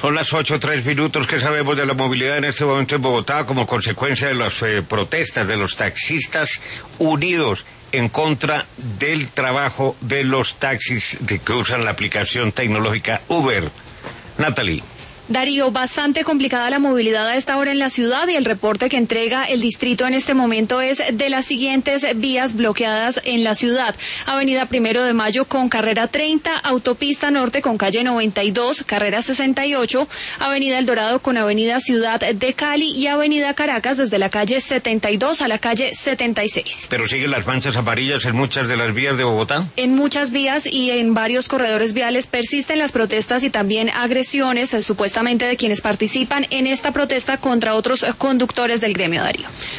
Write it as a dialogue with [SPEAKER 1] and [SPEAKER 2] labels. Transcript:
[SPEAKER 1] Son las 8:03. ¿Qué sabemos de la movilidad en este momento en Bogotá como consecuencia de las protestas de los taxistas unidos en contra del trabajo de los taxis que usan la aplicación tecnológica Uber? Natalie.
[SPEAKER 2] Darío, bastante complicada la movilidad a esta hora en la ciudad y el reporte que entrega el distrito en este momento es de las siguientes vías bloqueadas en la ciudad. Avenida 1 de Mayo con carrera 30, Autopista Norte con calle 92, carrera 68, Avenida El Dorado con Avenida Ciudad de Cali y Avenida Caracas desde la calle 72 a la calle 76.
[SPEAKER 1] ¿Pero siguen las manchas amarillas en muchas de las vías de Bogotá?
[SPEAKER 2] En muchas vías y en varios corredores viales persisten las protestas y también agresiones supuestamente de quienes participan en esta protesta contra otros conductores del gremio, Darío.